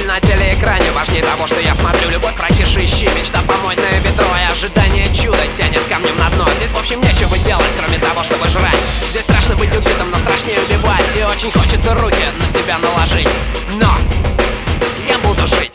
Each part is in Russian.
боль на телеэкране важнее того, что я смотрю. Любовь, прокишищи, мечта помочь на ведро, и ожидание чуда тянет камнем на дно. Здесь в общем нечего делать, кроме того, чтобы жрать. Здесь страшно быть убитым, но страшнее убивать. И очень хочется руки на себя наложить, но я буду жить.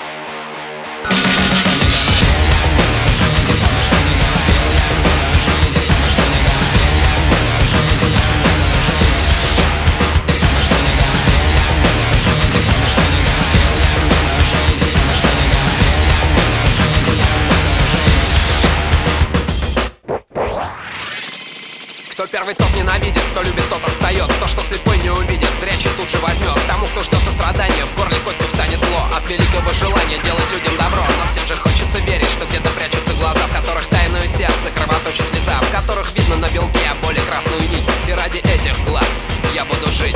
Кто первый, тот ненавидит, кто любит, тот отстает. То, что слепой не увидит, зрячий тут же возьмет. Тому, кто ждет сострадания, в горле костью встанет зло от великого желания делать людям добро. Но все же хочется верить, что где-то прячутся глаза, в которых тайное сердце, кровоточит слеза, в которых видно на белке боли красную нить. И ради этих глаз я буду жить.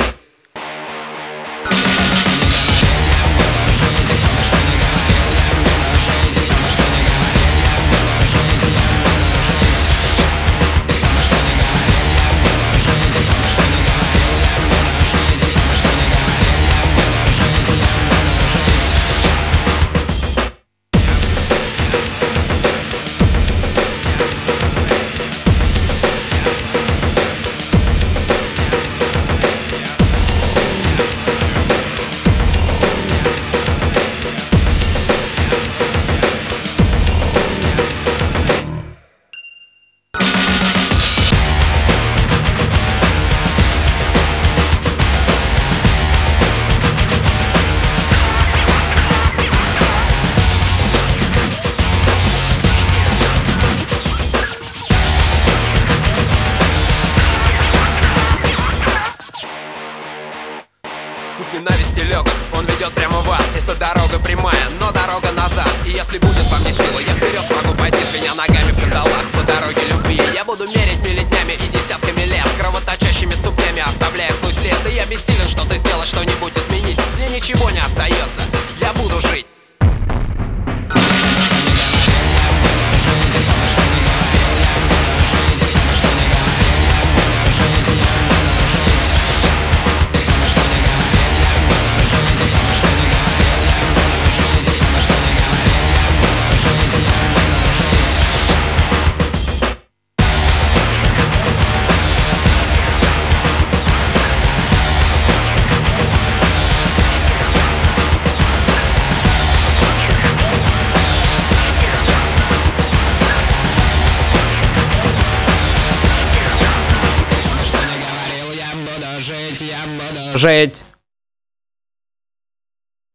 Путь ненависти легок, он ведет прямо в ад. Это дорога прямая, но дорога назад. И если будет во мне сила, я вперед смогу пойти, звеня ногами в кандалах по дороге любви. Я буду мерить миллетнями и десятками лет, кровоточащими ступнями оставляя свой след. И я бессилен что-то сделать, что-нибудь изменить. Мне ничего не остается, я буду жить. Жить.